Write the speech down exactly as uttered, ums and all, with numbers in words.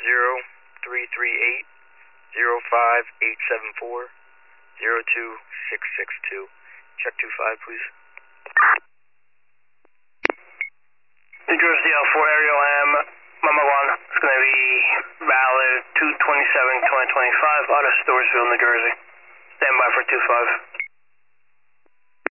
zero three three eight zero five eight seven four zero two six six two. Check two five, please. New Jersey L four Aerial Am, Mama one. It's going to be valid two twenty-seven twenty twenty-five out of Storesville, New Jersey. Stand by for two five.